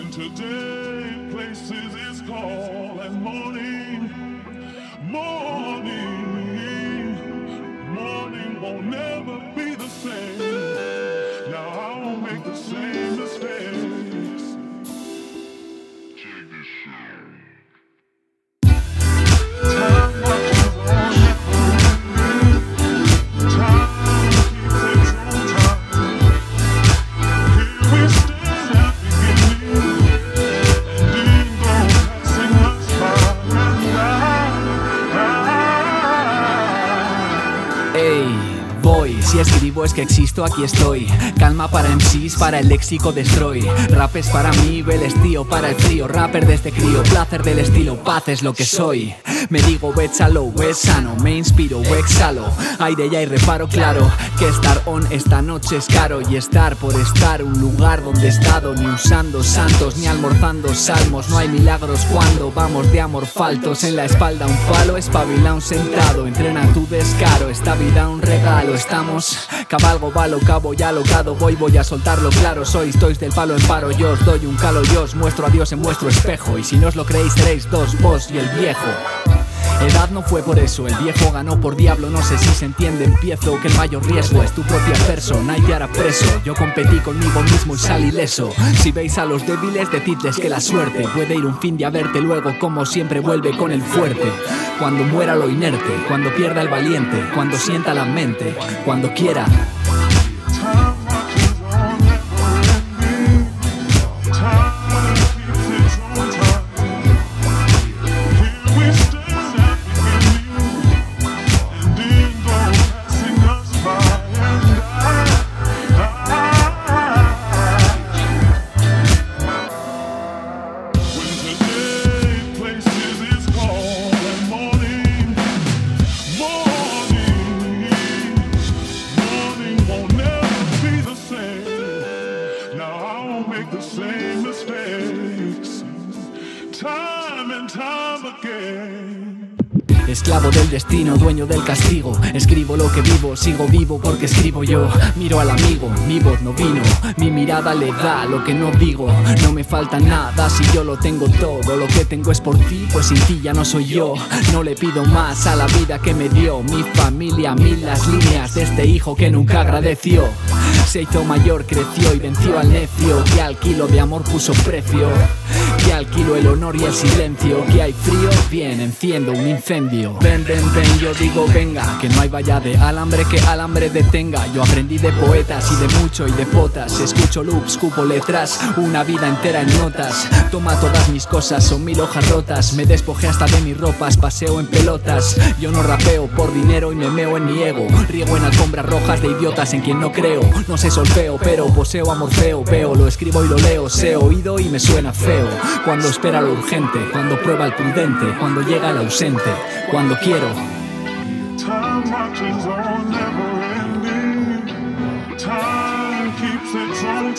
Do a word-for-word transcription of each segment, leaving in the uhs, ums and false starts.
Today, places is calling morning, morning, morning won't never be the same. Now I won't make the same mistakes. Check this out. Time marches on never ending. Time keeps its own time. Here we stand at beginning. Voy, si escribo es que existo, aquí estoy. Calma para M Cs, para el léxico destroy. Rap es para mí, el estío para el frío. Rapper desde crío, placer del estilo, paz es lo que soy. Me digo échalo, es sano, me inspiro, exhalo. Aire ya y reparo, claro que estar on esta noche es caro. Y estar por estar, un lugar donde he estado. Ni usando santos, ni almorzando salmos. No hay milagros cuando vamos de amor faltos. En la espalda un palo, espabila un sentado. Entrena tu descaro, esta vida un regalo. Estamos, cabalgo, balo, cabo ya alocado. Voy, voy a soltarlo claro. Sois, tois del palo en paro. Yo os doy un calo, yo os muestro a Dios en vuestro espejo. Y si no os lo creéis seréis dos, vos y el viejo. Edad no fue por eso, el viejo ganó por diablo. No sé si se entiende, empiezo que el mayor riesgo es tu propia persona y te hará preso. Yo competí conmigo mismo y salí leso. Si veis a los débiles, decidles que la suerte puede ir un fin de a verte, luego como siempre vuelve con el fuerte. Cuando muera lo inerte, cuando pierda el valiente, cuando sienta la mente, cuando quiera. Make the same mistakes time and time again. Esclavo del destino, dueño del castigo. Escribo lo que vivo, sigo vivo porque escribo yo. Miro al amigo, mi voz no vino. Mi mirada le da lo que no digo. No me falta nada si yo lo tengo todo. Lo que tengo es por ti, pues sin ti ya no soy yo. No le pido más a la vida que me dio mi familia, mil las líneas de este hijo que nunca agradeció. Se hizo mayor, creció y venció al necio, que al kilo de amor puso precio, que al kilo el honor y el silencio. Que hay frío, bien, enciendo un incendio. Ven, ven, ven, yo digo venga, que no hay valla de alambre que alambre detenga. Yo aprendí de poetas y de mucho y de potas. Escucho loops, cupo letras, una vida entera en notas. Toma todas mis cosas, son mil hojas rotas. Me despojé hasta de mis ropas, paseo en pelotas. Yo no rapeo por dinero y me meo en mi ego. Riego en alfombras rojas de idiotas en quien no creo. No sé solfeo, pero poseo amor feo. Veo, lo escribo y lo leo, sé oído y me suena feo. Cuando espera lo urgente, cuando prueba el prudente, cuando llega el ausente, cuando quiero. Time marches on never ending. Time keeps its own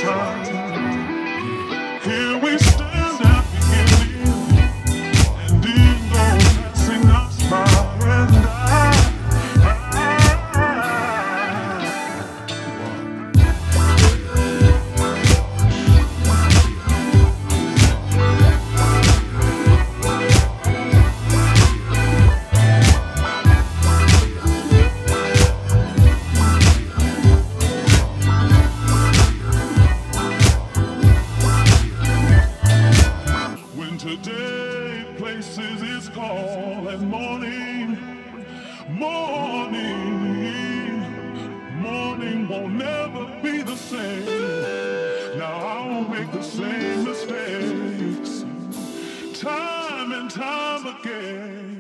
time. Here we stand at beginning, and in those passing us by and I. Today, places is calling morning, morning, morning won't never be the same. Now I won't make the same mistakes time and time again.